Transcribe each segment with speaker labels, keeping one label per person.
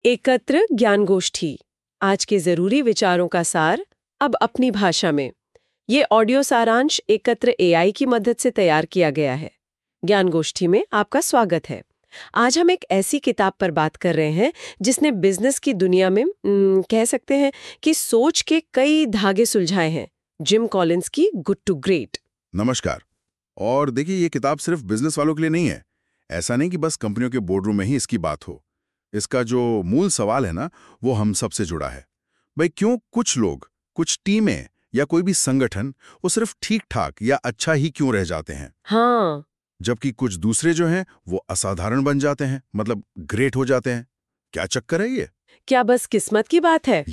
Speaker 1: एकत्र ज्ञान गोष्ठी, आज के जरूरी विचारों का सार अब अपनी भाषा में। ये ऑडियो सारांश एकत्र एआई की मदद से तैयार किया गया है। ज्ञान गोष्ठी में आपका स्वागत है। आज हम एक ऐसी किताब पर बात कर रहे हैं जिसने बिजनेस की दुनिया में कह सकते हैं कि सोच के कई धागे सुलझाए हैं। जिम कॉलिंस की गुड टू ग्रेट।
Speaker 2: नमस्कार। और देखिए, ये किताब सिर्फ बिजनेस वालों के लिए नहीं है। ऐसा नहीं कि बस कंपनियों के बोर्डरूम में ही इसकी बात हो। इसका जो मूल सवाल है ना, वो हम सबसे जुड़ा है। भाई, क्यों कुछ लोग, कुछ टीमें या कोई भी संगठन वो सिर्फ ठीक ठाक या अच्छा ही क्यों रह जाते हैं,
Speaker 1: हाँ,
Speaker 2: जबकि कुछ दूसरे जो हैं वो असाधारण बन जाते हैं, मतलब ग्रेट हो जाते हैं। क्या चक्कर है ये?
Speaker 1: क्या बस किस्मत की बात है?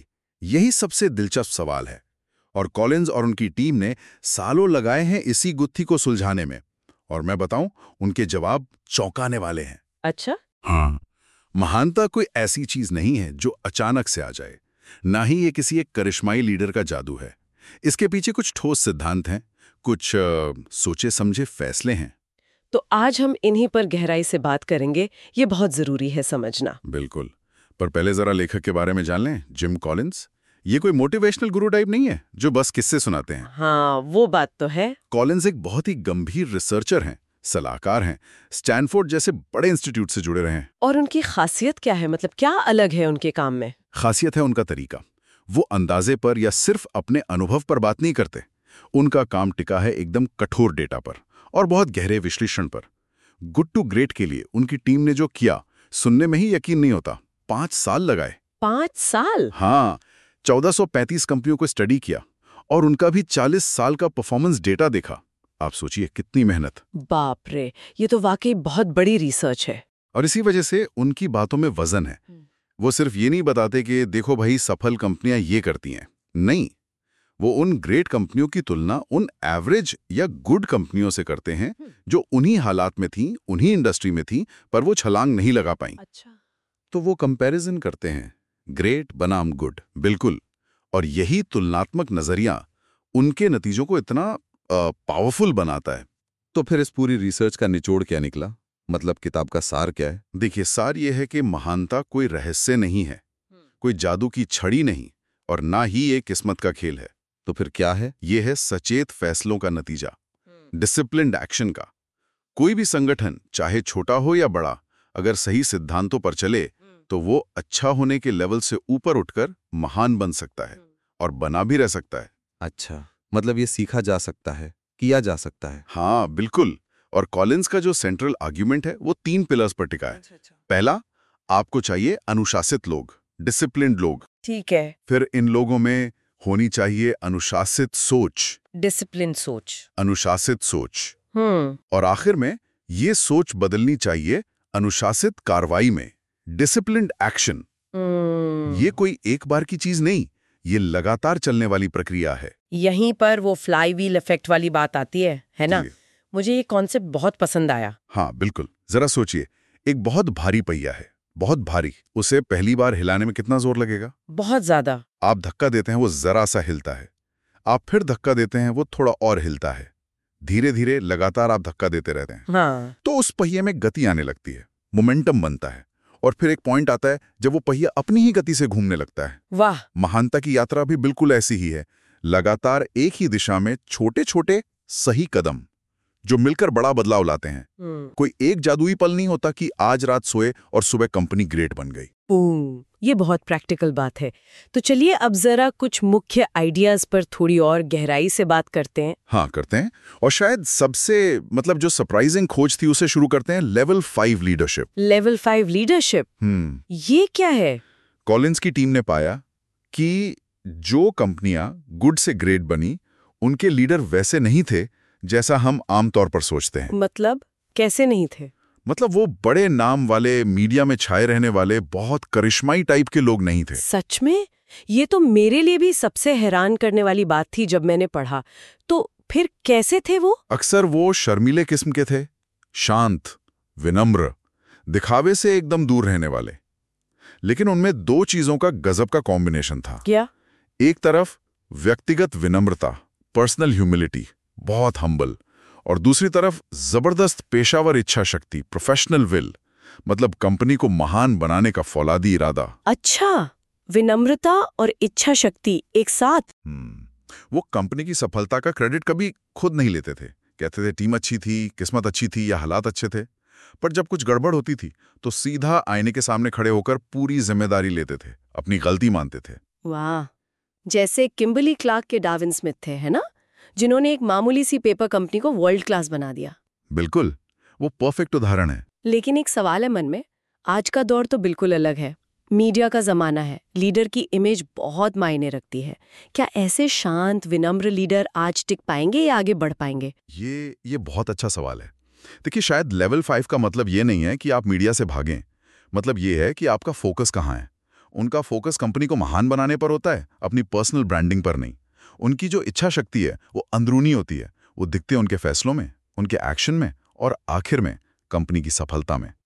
Speaker 2: यही सबसे दिलचस्प सवाल है। और कॉलिंस और उनकी टीम ने सालों लगाए हैं इसी गुत्थी को सुलझाने में। और मैं बताऊं, उनके जवाब चौंकाने वाले हैं।
Speaker 1: अच्छा,
Speaker 2: हाँ, महानता कोई ऐसी चीज नहीं है जो अचानक से आ जाए। ना ही ये किसी एक करिश्माई लीडर का जादू है। इसके पीछे कुछ ठोस सिद्धांत हैं, कुछ सोचे समझे फैसले हैं।
Speaker 1: तो आज हम इन्हीं पर गहराई से बात करेंगे। ये बहुत जरूरी है समझना।
Speaker 2: बिल्कुल। पर पहले जरा लेखक के बारे में जान लें। जिम कॉलिंस ये कोई मोटिवेशनल गुरु टाइप नहीं है जो बस किस्से सुनाते हैं।
Speaker 1: हाँ, वो बात तो है।
Speaker 2: कॉलिंस एक बहुत ही गंभीर रिसर्चर हैं, सलाहकार हैं, स्टैनफोर्ड जैसे बड़े इंस्टीट्यूट से जुड़े रहे हैं।
Speaker 1: और उनकी खासियत क्या है? मतलब क्या अलग है उनके काम में?
Speaker 2: खासियत है उनका तरीका। वो अंदाजे पर या सिर्फ अपने अनुभव पर बात नहीं करते। उनका काम टिका है एकदम कठोर डेटा पर और बहुत गहरे विश्लेषण पर। गुड टू ग्रेट के लिए उनकी टीम ने जो किया, सुनने में ही यकीन नहीं होता। 5 साल लगाए।
Speaker 1: 5 साल?
Speaker 2: हाँ, 1435 कंपनियों को स्टडी किया और उनका भी 40 साल का परफॉर्मेंस डेटा देखा। आप सोचिए कितनी मेहनत।
Speaker 1: बाप रे, ये तो वाकई बहुत बड़ी रिसर्च है।
Speaker 2: और इसी वजह से उनकी बातों में वजन है। वो सिर्फ ये नहीं बताते कि देखो भाई, सफल कंपनियां ये करती हैं। नहीं, वो उन ग्रेट कंपनियों की तुलना उन एवरेज या गुड कंपनियों से करते हैं जो उन्हीं हालात में थीं, उन्हीं इंडस्ट्री में थीं, पर वो छलांग नहीं लगा पाईं।
Speaker 1: अच्छा।
Speaker 2: तो वो कंपैरिजन करते हैं, ग्रेट बनाम गुड। बिल्कुल। और यही तुलनात्मक नजरिया उनके नतीजों को इतना पावरफुल बनाता है।
Speaker 3: तो फिर इस पूरी रिसर्च का निचोड़ क्या निकला? मतलब किताब का सार क्या है?
Speaker 2: देखिए, सार ये है कि महानता कोई रहस्य नहीं है, कोई जादू की छड़ी नहीं, और ना ही ये किस्मत का खेल है।
Speaker 3: तो फिर क्या है?
Speaker 2: ये है सचेत फैसलों का नतीजा, डिसिप्लिन्ड एक्शन का। कोई भी संगठन, चाहे छोटा हो या बड़ा, अगर सही सिद्धांतों पर चले तो वो अच्छा होने के लेवल से ऊपर उठकर महान बन सकता है, और बना भी रह सकता है।
Speaker 3: अच्छा, मतलब ये सीखा जा सकता है, किया जा सकता है।
Speaker 2: हाँ, बिल्कुल। और कॉलिंस का जो सेंट्रल आर्ग्यूमेंट है वो 3 पिलर्स पर टिका है। पहला, आपको चाहिए अनुशासित लोग, डिसिप्लिन्ड लोग।
Speaker 1: ठीक है।
Speaker 2: फिर इन लोगों में होनी चाहिए अनुशासित सोच,
Speaker 1: डिसिप्लिन सोच।
Speaker 2: अनुशासित सोच।
Speaker 1: हम्म।
Speaker 2: और आखिर में ये सोच बदलनी चाहिए अनुशासित कार्रवाई में, डिसिप्लिन्ड एक्शन। ये कोई एक बार की चीज नहीं, ये लगातार चलने वाली प्रक्रिया है।
Speaker 1: यहीं पर वो फ्लाई व्हील इफेक्ट वाली बात आती है ना?
Speaker 2: जी।
Speaker 1: मुझे ये कॉन्सेप्ट बहुत पसंद आया।
Speaker 2: हाँ, बिल्कुल। जरा सोचिए, एक बहुत भारी पहिया है, बहुत भारी। उसे पहली बार हिलाने में कितना जोर लगेगा?
Speaker 1: बहुत ज्यादा।
Speaker 2: आप धक्का देते हैं, वो जरा सा हिलता है। आप फिर धक्का देते हैं, वो थोड़ा और हिलता है। धीरे धीरे लगातार आप धक्का देते रहते हैं।
Speaker 1: हाँ।
Speaker 2: तो उस पहिए में गति आने लगती है, मोमेंटम बनता है। और फिर एक पॉइंट आता है जब वो पहिया अपनी ही गति से घूमने लगता है।
Speaker 1: वाह।
Speaker 2: महानता की यात्रा भी बिल्कुल ऐसी ही है। लगातार एक ही दिशा में छोटे छोटे सही कदम जो मिलकर बड़ा बदलाव लाते हैं। कोई एक जादुई पल नहीं होता कि आज रात सोए और सुबह कंपनी ग्रेट बन गई।
Speaker 1: ये बहुत प्रैक्टिकल बात है। तो चलिए अब जरा कुछ मुख्य आइडियाज पर थोड़ी और गहराई से बात करते हैं।
Speaker 2: हाँ, करते हैं। और शायद सबसे जो सरप्राइजिंग खोज थी उसे शुरू करते हैं, लेवल 5 लीडरशिप।
Speaker 1: लेवल 5 लीडरशिप, ये क्या है?
Speaker 2: कॉलिंस की टीम ने पाया कि जो कंपनियां गुड से ग्रेट बनी, उनके लीडर वैसे नहीं थे जैसा हम आमतौर पर सोचते हैं।
Speaker 1: मतलब कैसे नहीं थे?
Speaker 2: मतलब वो बड़े नाम वाले, मीडिया में छाए रहने वाले, बहुत करिश्माई टाइप के लोग नहीं थे।
Speaker 1: सच में? ये तो मेरे लिए भी सबसे हैरान करने वाली बात थी जब मैंने पढ़ा। तो फिर कैसे थे वो?
Speaker 2: अक्सर वो शर्मीले किस्म के थे, शांत, विनम्र, दिखावे से एकदम दूर रहने वाले। लेकिन उनमें 2 चीजों का गजब का कॉम्बिनेशन था।
Speaker 1: क्या?
Speaker 2: एक तरफ व्यक्तिगत विनम्रता, पर्सनल ह्यूमिलिटी, बहुत हम्बल, और दूसरी तरफ जबरदस्त पेशावर इच्छा शक्ति, प्रोफेशनल विल, मतलब कंपनी को महान बनाने का फौलादी इरादा।
Speaker 1: अच्छा, विनम्रता और इच्छा शक्ति एक साथ।
Speaker 2: वो कंपनी की सफलता का क्रेडिट कभी खुद नहीं लेते थे। कहते थे टीम अच्छी थी, किस्मत अच्छी थी या हालात अच्छे थे। पर जब कुछ गड़बड़ होती थी तो सीधा आईने के सामने खड़े होकर पूरी जिम्मेदारी लेते थे, अपनी गलती मानते थे।
Speaker 1: वाह, जैसे किम्बर्ली क्लार्क के डार्विन स्मिथ थे, है ना, जिन्होंने एक मामूली सी पेपर कंपनी को वर्ल्ड क्लास बना दिया।
Speaker 2: बिल्कुल, वो परफेक्ट उदाहरण है।
Speaker 1: लेकिन एक सवाल है मन में, आज का दौर तो बिल्कुल अलग है। मीडिया का जमाना है, लीडर की इमेज बहुत मायने रखती है। क्या ऐसे शांत विनम्र लीडर आज टिक पाएंगे या आगे बढ़ पाएंगे?
Speaker 2: ये बहुत अच्छा सवाल है। देखिए, शायद लेवल 5 का मतलब ये नहीं है कि आप मीडिया से भागें। मतलब ये है कि आपका फोकस कहाँ है। उनका फोकस कंपनी को महान बनाने पर होता है, अपनी पर्सनल ब्रांडिंग पर नहीं। उनकी जो इच्छा शक्ति है वो अंदरूनी होती है। वो दिखते हैं उनके फैसलों में, उनके एक्शन में और आखिर में कंपनी की सफलता में।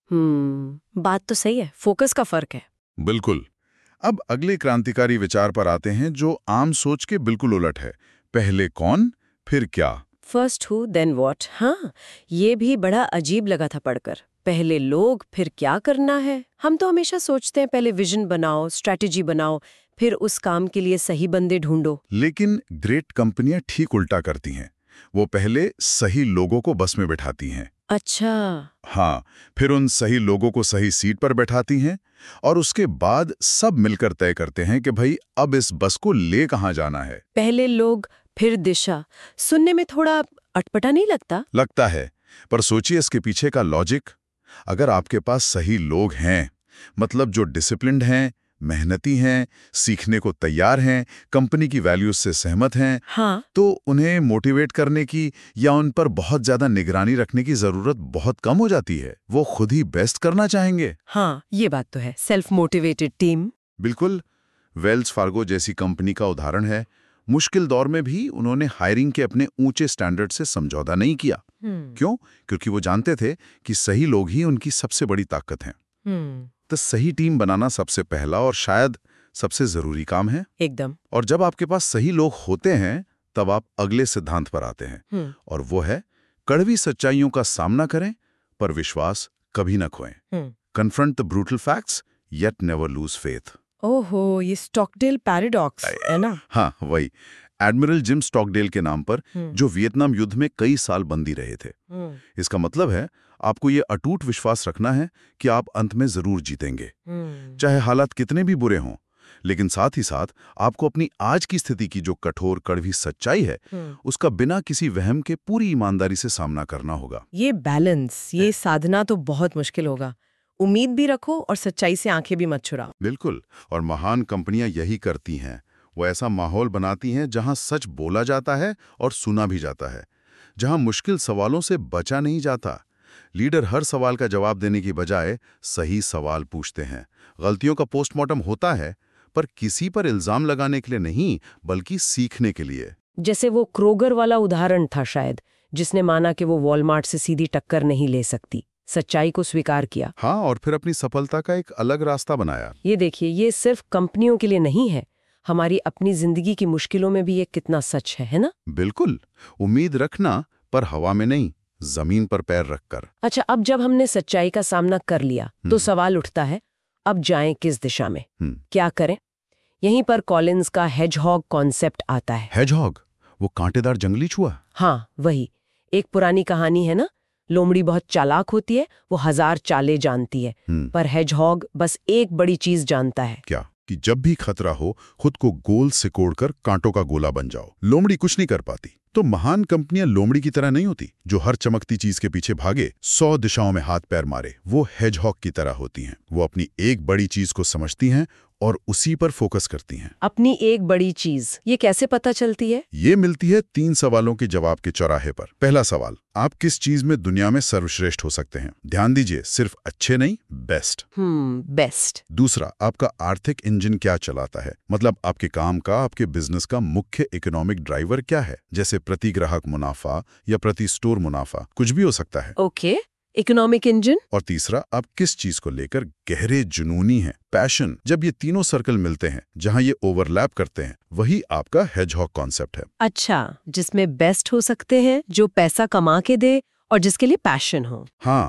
Speaker 1: बात तो सही है, फोकस का फर्क है।
Speaker 2: बिल्कुल। अब अगले क्रांतिकारी विचार पर आते हैं जो आम सोच के बिल्कुल उलट है। पहले कौन, फिर क्या।
Speaker 1: First who then what. हाँ, ये भी बड़ा अजीब लगा था पढ़कर। पहले लोग, फिर क्या करना है। हम तो हमेशा सोचते हैं पहले विजन बनाओ, स्ट्रैटेजी बनाओ, फिर उस काम के लिए सही बंदे ढूंढो।
Speaker 2: लेकिन ग्रेट कंपनियां ठीक उल्टा करती हैं। वो पहले सही लोगों को बस में बिठाती हैं।
Speaker 1: अच्छा।
Speaker 2: हाँ, फिर उन सही लोगों को सही सीट पर बैठाती हैं और उसके बाद सब मिलकर तय करते हैं कि भाई अब इस बस को ले कहाँ जाना है।
Speaker 1: पहले लोग फिर दिशा, सुनने में थोड़ा अटपटा नहीं लगता?
Speaker 2: लगता है, पर सोचिए इसके पीछे का लॉजिक। अगर आपके पास सही लोग हैं, मतलब जो डिसिप्लिन्ड हैं, मेहनती हैं, सीखने को तैयार हैं, कंपनी की वैल्यूज से सहमत हैं,
Speaker 1: हाँ,
Speaker 2: तो उन्हें मोटिवेट करने की या उन पर बहुत ज्यादा निगरानी रखने की जरूरत बहुत कम हो जाती है। वो खुद ही बेस्ट करना चाहेंगे।
Speaker 1: हाँ, ये बात तो है। Self motivated team.
Speaker 2: बिल्कुल। वेल्स फार्गो जैसी कंपनी का उदाहरण है। मुश्किल दौर में भी उन्होंने हायरिंग के अपने ऊंचे स्टैंडर्ड से समझौता नहीं किया। क्यों? क्योंकि वो जानते थे कि सही लोग ही उनकी सबसे बड़ी ताकत हैं। तो सही टीम बनाना सबसे पहला और शायद सबसे जरूरी काम है।
Speaker 1: एकदम।
Speaker 2: और जब आपके पास सही लोग होते हैं तब आप अगले सिद्धांत पर आते हैं, और वो है कड़वी सच्चाइयों का सामना करें पर विश्वास कभी न खोएं। Confront the brutal facts yet never lose faith.
Speaker 1: ओहो, ये स्टॉकडेल पैराडॉक्स है ना?
Speaker 2: हाँ, वही। एडमिरल जिम स्टॉकडेल के नाम पर, जो वियतनाम युद्ध में कई साल बंदी रहे थे। इसका मतलब है आपको ये अटूट विश्वास रखना है कि आप अंत में जरूर जीतेंगे, चाहे हालात कितने भी बुरे हों। लेकिन साथ ही साथ आपको अपनी आज की स्थिति की जो कठोर कड़वी सच्चाई है, उसका बिना किसी वहम के पूरी ईमानदारी से सामना करना होगा।
Speaker 1: ये बैलेंस, ये साधना तो बहुत मुश्किल होगा। उम्मीद भी रखो और सच्चाई से आंखें भी मत चुराओ।
Speaker 2: बिल्कुल। और महान कंपनियां यही करती हैं। वो ऐसा माहौल बनाती हैं जहां सच बोला जाता है और सुना भी जाता है, जहां मुश्किल सवालों से बचा नहीं जाता। लीडर हर सवाल का जवाब देने की बजाय सही सवाल पूछते हैं। गलतियों का पोस्टमार्टम होता है, पर किसी पर इल्जाम लगाने के लिए नहीं, बल्कि सीखने के लिए।
Speaker 1: जैसे वो क्रोगर वाला उदाहरण था शायद, जिसने माना कि वो वॉलमार्ट से सीधी टक्कर नहीं ले सकती, सच्चाई को स्वीकार किया।
Speaker 2: हाँ, और फिर अपनी सफलता का एक अलग रास्ता बनाया।
Speaker 1: ये देखिए, ये सिर्फ कंपनियों के लिए नहीं है, हमारी अपनी जिंदगी की मुश्किलों में भी ये कितना सच है ना?
Speaker 2: बिल्कुल। उम्मीद रखना, पर हवा में नहीं, जमीन पर पैर रखकर।
Speaker 1: अच्छा, अब जब हमने सच्चाई का सामना कर लिया तो सवाल उठता है, अब जाएं किस दिशा में, क्या करें? यहीं पर कॉलिंस का हेजहॉग कॉन्सेप्ट आता है।
Speaker 2: हेजहॉग? वो कांटेदार जंगली चूहा?
Speaker 1: हाँ, वही। एक पुरानी कहानी है ना, लोमड़ी बहुत चालाक होती है, वो 1000 चालें जानती है, पर हेजहॉग बस एक बड़ी चीज जानता है।
Speaker 2: क्या? कि जब भी खतरा हो, खुद को गोल सिकोड़कर कांटों का गोला बन जाओ। लोमड़ी कुछ नहीं कर पाती। तो महान कंपनियां लोमड़ी की तरह नहीं होती, जो हर चमकती चीज के पीछे भागे, 100 दिशाओं में हाथ पैर मारे। वो हेजहॉग की तरह होती हैं। वो अपनी एक बड़ी चीज को समझती हैं और उसी पर फोकस करती हैं।
Speaker 1: अपनी एक बड़ी चीज, ये कैसे पता चलती है?
Speaker 2: ये मिलती है 3 सवालों के जवाब के चौराहे पर। पहला सवाल, आप किस चीज में दुनिया में सर्वश्रेष्ठ हो सकते हैं? ध्यान दीजिए, सिर्फ अच्छे नहीं, बेस्ट।
Speaker 1: बेस्ट।
Speaker 2: दूसरा, आपका आर्थिक इंजन क्या चलाता है? मतलब आपके काम का, आपके बिजनेस का मुख्य इकोनॉमिक ड्राइवर क्या है? जैसे प्रति ग्राहक मुनाफा या प्रति स्टोर मुनाफा, कुछ भी हो सकता है।
Speaker 1: Okay, economic engine.
Speaker 2: और तीसरा, आप किस चीज को लेकर गहरे जुनूनी हैं, पैशन। जब ये तीनों सर्कल मिलते हैं, जहां ये ओवरलैप करते हैं, वही आपका हेजहॉग कॉन्सेप्ट है।
Speaker 1: अच्छा, जिसमें बेस्ट हो सकते हैं, जो पैसा कमा के दे और जिसके लिए पैशन हो।
Speaker 2: हाँ,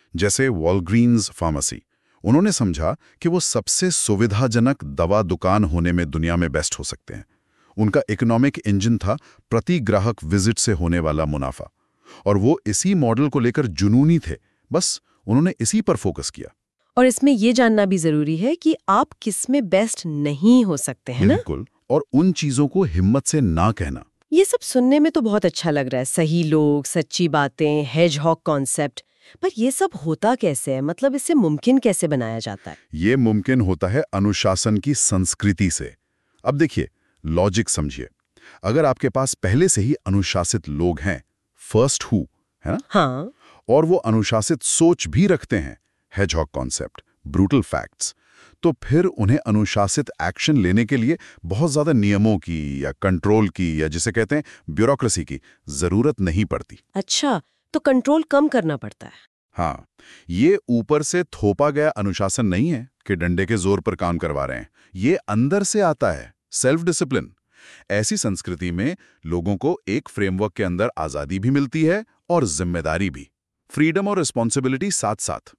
Speaker 2: जैसे वॉलग्रीन्स फार्मेसी। उन्होंने समझा कि वो सबसे सुविधाजनक दवा दुकान होने में दुनिया में बेस्ट हो सकते हैं। उनका इकोनॉमिक इंजन था प्रति ग्राहक विजिट से होने वाला मुनाफा, और वो इसी मॉडल को लेकर जुनूनी थे। बस उन्होंने इसी पर फोकस किया।
Speaker 1: और इसमें ये जानना भी जरूरी है कि आप किस में बेस्ट नहीं हो सकते हैं ना?
Speaker 2: बिल्कुल, और उन चीजों को हिम्मत से ना कहना।
Speaker 1: ये सब सुनने में तो बहुत अच्छा लग रहा है, सही लोग, सच्ची बातें, हेजहॉग कॉन्सेप्ट। पर ये सब होता कैसे है? मतलब इसे मुमकिन कैसे बनाया जाता है?
Speaker 2: ये मुमकिन होता है अनुशासन की संस्कृति से। अब देखिए, लॉजिक समझिए। अगर आपके पास पहले से ही अनुशासित लोग हैं, फर्स्ट हु, है ना?
Speaker 1: हाँ।
Speaker 2: और वो अनुशासित सोच भी रखते हैं, हेजहॉग कॉन्सेप्ट, ब्रूटल फैक्ट्स, तो फिर उन्हें अनुशासित एक्शन लेने के लिए बहुत ज्यादा नियमों की या कंट्रोल की या जिसे कहते हैं ब्यूरोक्रेसी की जरूरत नहीं पड़ती।
Speaker 1: अच्छा, तो कंट्रोल कम करना पड़ता है।
Speaker 2: हाँ, ये ऊपर से थोपा गया अनुशासन नहीं है कि डंडे के जोर पर काम करवा रहे हैं। ये अंदर से आता है, सेल्फ डिसिप्लिन। ऐसी संस्कृति में लोगों को एक फ्रेमवर्क के अंदर आजादी भी मिलती है और जिम्मेदारी भी। फ्रीडम और रिस्पॉन्सिबिलिटी साथ साथ।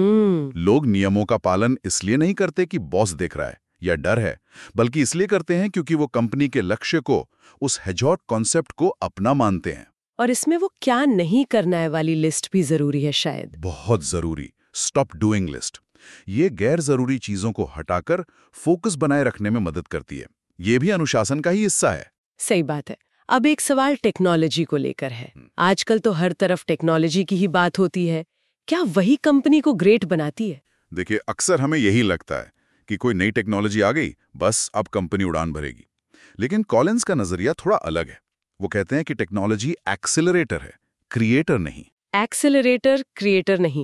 Speaker 2: लोग नियमों का पालन इसलिए नहीं करते कि बॉस देख रहा है या डर है, बल्कि इसलिए करते हैं क्योंकि वो कंपनी के लक्ष्य को, उस हेजहॉग कॉन्सेप्ट को अपना मानते हैं।
Speaker 1: और इसमें वो क्या नहीं करना है वाली लिस्ट भी जरूरी है शायद।
Speaker 2: बहुत जरूरी, स्टॉप डूइंग लिस्ट। ये गैर जरूरी चीजों को हटाकर फोकस बनाए रखने में मदद करती है। ये भी अनुशासन का ही हिस्सा है।
Speaker 1: सही बात है। अब एक सवाल टेक्नोलॉजी को लेकर है। आजकल तो हर तरफ टेक्नोलॉजी की ही बात होती है। क्या वही कंपनी को ग्रेट बनाती है?
Speaker 2: देखिए, अक्सर हमें यही लगता है कि कोई नई टेक्नोलॉजी आ गई, बस अब कंपनी उड़ान भरेगी। लेकिन कॉलिंस का नजरिया थोड़ा अलग है। वो कहते हैं कि टेक्नोलॉजी एक्सेलरेटर है, क्रिएटर नहीं।
Speaker 1: एक्सेलरेटर, क्रिएटर नहीं,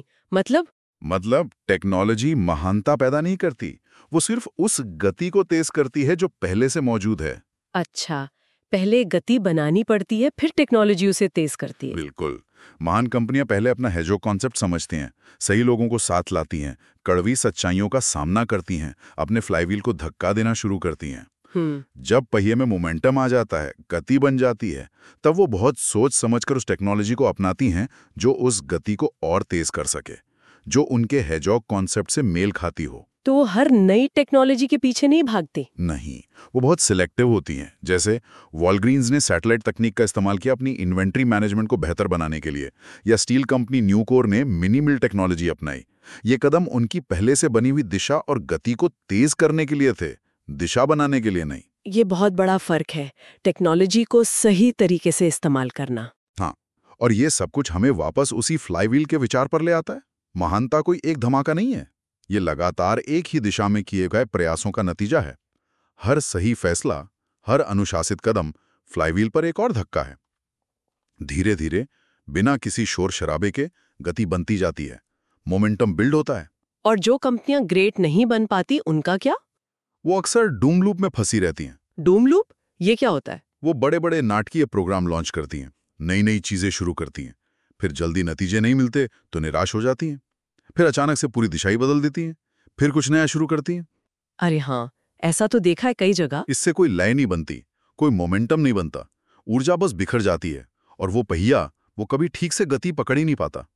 Speaker 1: मतलब
Speaker 2: टेक्नोलॉजी महानता पैदा नहीं करती, वो सिर्फ उस गति को तेज करती है जो पहले से मौजूद है।
Speaker 1: अच्छा, पहले गति बनानी पड़ती है, फिर टेक्नोलॉजी उसे तेज करती है।
Speaker 2: बिल्कुल। महान कंपनियां पहले अपना हेजहॉग कॉन्सेप्ट समझती हैं, सही लोगों को साथ लाती हैं, कड़वी सच्चाइयों का सामना करती हैं, अपने फ्लाईव्हील को धक्का देना शुरू करती हैं। जब पहिए में मोमेंटम आ जाता है, गति बन जाती है, तब वो बहुत सोच समझकर उस टेक्नोलॉजी को अपनाती हैं जो उस गति को और तेज कर सके, जो उनके हेजहॉग कॉन्सेप्ट से मेल खाती हो।
Speaker 1: तो वो हर नई टेक्नोलॉजी के पीछे नहीं भागती?
Speaker 2: नहीं, वो बहुत सिलेक्टिव होती हैं। जैसे वॉलग्रीन्स ने सैटेलाइट तकनीक का इस्तेमाल किया अपनी इन्वेंट्री मैनेजमेंट को बेहतर बनाने के लिए, या स्टील कंपनी न्यूकोर ने मिनी मिल टेक्नोलॉजी अपनाई। ये कदम उनकी पहले से बनी हुई दिशा और गति को तेज करने के लिए थे, दिशा बनाने के लिए नहीं।
Speaker 1: ये बहुत बड़ा फर्क है, टेक्नोलॉजी को सही तरीके से इस्तेमाल करना।
Speaker 2: हाँ, और ये सब कुछ हमें वापस उसी फ्लाईव्हील के विचार पर ले आता है। महानता कोई एक धमाका नहीं है, ये लगातार एक ही दिशा में किए गए प्रयासों का नतीजा है। हर सही फैसला, हर अनुशासित कदम फ्लाईव्हील पर एक और धक्का है। धीरे धीरे, बिना किसी शोर शराबे के गति बनती जाती है, मोमेंटम बिल्ड होता है।
Speaker 1: और जो कंपनियां ग्रेट नहीं बन पाती, उनका क्या?
Speaker 2: वो अक्सर डूम लूप में फंसी रहती हैं।
Speaker 1: Doom loop? ये क्या होता है?
Speaker 2: वो बड़े बड़े नाटकीय प्रोग्राम लॉन्च करती हैं, नई नई चीजें शुरू करती हैं, फिर जल्दी नतीजे नहीं मिलते तो निराश हो जाती हैं, फिर अचानक से पूरी दिशा ही बदल देती हैं, फिर कुछ नया शुरू करती हैं।
Speaker 1: अरे हाँ, ऐसा तो देखा है कई जगह।
Speaker 2: इससे कोई लय नहीं बनती, कोई मोमेंटम नहीं बनता, ऊर्जा बस बिखर जाती है, और वो पहिया वो कभी ठीक से गति पकड़ ही नहीं पाता।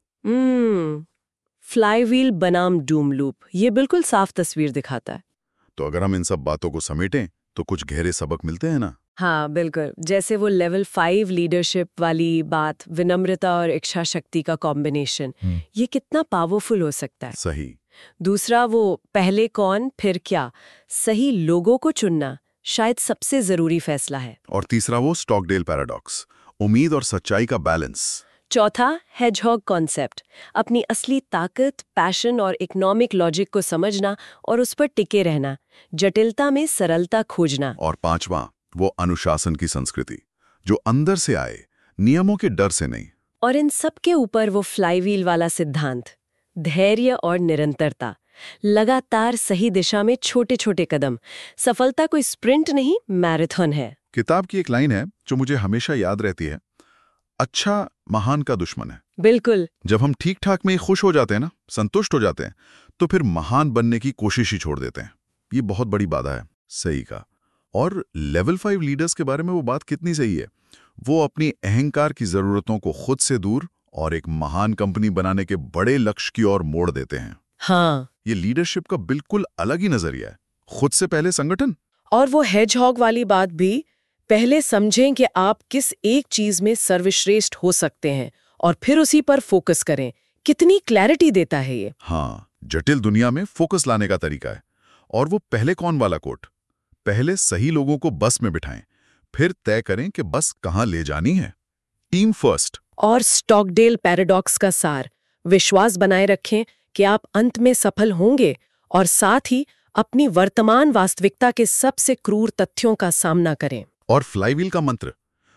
Speaker 1: फ्लाईव्हील बनाम डूम लूप, ये बिल्कुल साफ तस्वीर दिखाता है।
Speaker 2: तो अगर हम इन सब बातों को समेटें तो कुछ गहरे सबक मिलते हैं ना।
Speaker 1: हाँ बिल्कुल, जैसे वो लेवल 5 लीडरशिप वाली बात, विनम्रता और इच्छा शक्ति का कॉम्बिनेशन, ये कितना पावरफुल हो सकता है।
Speaker 2: सही।
Speaker 1: दूसरा, वो पहले कौन फिर क्या, सही लोगों को चुनना शायद सबसे जरूरी फैसला है।
Speaker 2: और तीसरा, वो स्टॉकडेल पैराडॉक्स, उम्मीद और सच्चाई का बैलेंस।
Speaker 1: चौथा, हेजहॉग कॉन्सेप्ट, अपनी असली ताकत, पैशन और इकोनॉमिक लॉजिक को समझना और उस पर टिके रहना, जटिलता में सरलता खोजना।
Speaker 2: और पांचवा, वो अनुशासन की संस्कृति, जो अंदर से आए, नियमों के डर से नहीं।
Speaker 1: और इन सब के ऊपर वो फ्लाईव्हील वाला सिद्धांत, धैर्य और निरंतरता, लगातार सही दिशा में छोटे छोटे कदम। सफलता कोई स्प्रिंट नहीं, मैराथन है।
Speaker 2: किताब की एक लाइन है जो मुझे हमेशा याद रहती है, अच्छा महान का दुश्मन है।
Speaker 1: बिल्कुल।
Speaker 2: जब हम ठीक ठाक में खुश हो जाते हैं ना, संतुष्ट हो जाते हैं, तो फिर महान बनने की कोशिश ही छोड़ देते हैं। ये बहुत बड़ी बाधा है। सही का। और लेवल 5 लीडर्स के बारे में वो बात कितनी सही है। वो अपनी अहंकार की जरूरतों को खुद से दूर और एक महान कंपनी बनाने के बड़े लक्ष्य की ओर मोड़ देते हैं।
Speaker 1: हाँ,
Speaker 2: ये लीडरशिप का बिल्कुल अलग ही नजरिया है। खुद से पहले संगठन।
Speaker 1: और वो हेजहॉग वाली बात भी, पहले समझें कि आप किस एक चीज में सर्वश्रेष्ठ हो सकते हैं और फिर उसी पर फोकस करें। कितनी क्लैरिटी देता है ये।
Speaker 2: हाँ, जटिल दुनिया में फोकस लाने का तरीका है। और वो पहले कौन वाला कोट, पहले सही लोगों को बस में बिठाएं, फिर तय करें कि बस कहां ले जानी है। Team first.
Speaker 1: और स्टॉकडेल पैराडॉक्स का सार, विश्वास बनाए रखें कि आप अंत में सफल होंगे और साथ ही अपनी वर्तमान वास्तविकता के सबसे क्रूर तथ्यों का सामना करें।
Speaker 2: और फ्लाईव्हील का मंत्र,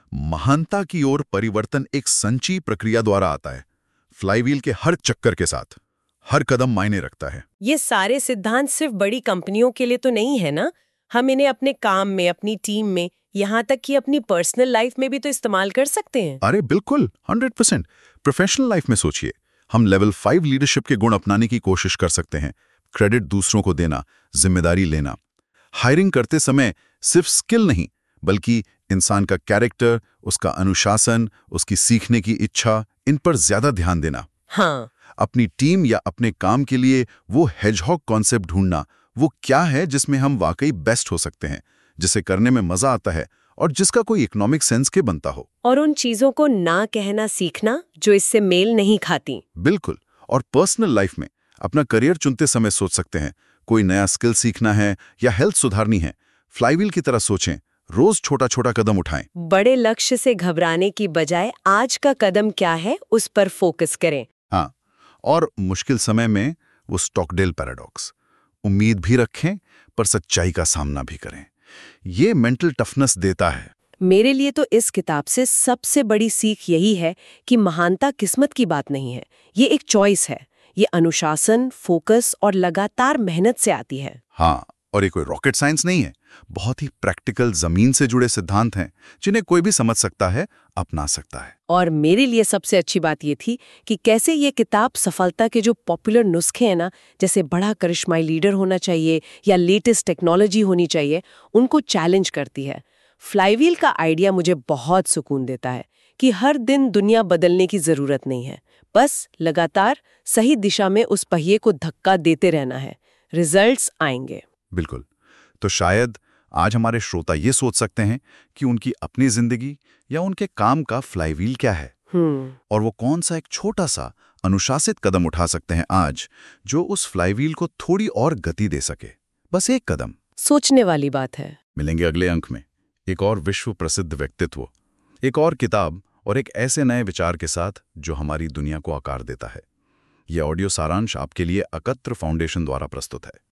Speaker 2: महानता की ओर परिवर्तन एक संची प्रक्रिया द्वारा आता है। फ्लाईव्हील के हर चक्कर के साथ हर कदम मायने रखता है।
Speaker 1: ये सारे सिद्धांत सिर्फ बड़ी कंपनियों के लिए तो नहीं है ना, हम इन्हें अपने काम में, अपनी टीम में, यहाँ तक कि अपनी पर्सनल लाइफ में भी तो इस्तेमाल कर सकते हैं।
Speaker 2: अरे बिल्कुल, 100%। प्रोफेशनल लाइफ में सोचिए, हम लेवल 5 लीडरशिप के गुण अपनाने की कोशिश कर सकते हैं। क्रेडिट दूसरों को देना, जिम्मेदारी लेना। हायरिंग करते समय सिर्फ स्किल नहीं, बल्कि इंसान का कैरेक्टर, उसका अनुशासन, उसकी सीखने की इच्छा, इन पर ज्यादा ध्यान देना।
Speaker 1: हाँ,
Speaker 2: अपनी टीम या अपने काम के लिए वो हेजहॉग कॉन्सेप्ट ढूंढना, वो क्या है जिसमें हम वाकई बेस्ट हो सकते हैं, जिसे करने में मजा आता है और जिसका कोई इकोनॉमिक सेंस के बनता हो।
Speaker 1: और उन चीजों को ना कहना सीखना जो इससे मेल नहीं खाती।
Speaker 2: बिल्कुल। और पर्सनल लाइफ में अपना करियर चुनते समय सोच सकते हैं, कोई नया स्किल सीखना है या हेल्थ सुधारनी है, फ्लाईव्हील की तरह सोचें, रोज छोटा छोटा कदम उठाएं।
Speaker 1: बड़े लक्ष्य से घबराने की बजाय आज का कदम क्या है उस पर फोकस करें।
Speaker 2: हाँ, और मुश्किल समय में वो स्टॉकडेल पैराडॉक्स, उम्मीद भी रखें पर सच्चाई का सामना भी करें। ये मेंटल टफनेस देता है।
Speaker 1: मेरे लिए तो इस किताब से सबसे बड़ी सीख यही है कि महानता किस्मत की बात नहीं है, ये एक चॉइस है। ये अनुशासन, फोकस और लगातार मेहनत से आती है।
Speaker 2: हाँ, और ये कोई रॉकेट साइंस नहीं है, बहुत ही प्रैक्टिकल, जमीन से जुड़े सिद्धांत हैं जिन्हें कोई भी समझ सकता है, अपना सकता है।
Speaker 1: और मेरे लिए सबसे अच्छी बात ये थी कि कैसे ये किताब सफलता के जो पॉपुलर नुस्खे हैं ना, जैसे बड़ा करिश्माई लीडर होना चाहिए या लेटेस्ट टेक्नोलॉजी होनी चाहिए, उनको चैलेंज करती है। फ्लाईव्हील का आइडिया मुझे बहुत सुकून देता है कि हर दिन दुनिया बदलने की जरूरत नहीं है, बस लगातार सही दिशा में उस पहिए को धक्का देते रहना है, रिजल्ट्स आएंगे।
Speaker 2: बिल्कुल। तो शायद आज हमारे श्रोता ये सोच सकते हैं कि उनकी अपनी जिंदगी या उनके काम का फ्लाईव्हील क्या है, और वो कौन सा एक छोटा सा अनुशासित कदम उठा सकते हैं आज, जो उस फ्लाईव्हील को थोड़ी और गति दे सके। बस एक कदम।
Speaker 1: सोचने वाली बात है।
Speaker 2: मिलेंगे अगले अंक में एक और विश्व प्रसिद्ध व्यक्तित्व, एक और किताब और एक ऐसे नए विचार के साथ जो हमारी दुनिया को आकार देता है। यह ऑडियो सारांश आपके लिए अकत्र फाउंडेशन द्वारा प्रस्तुत है।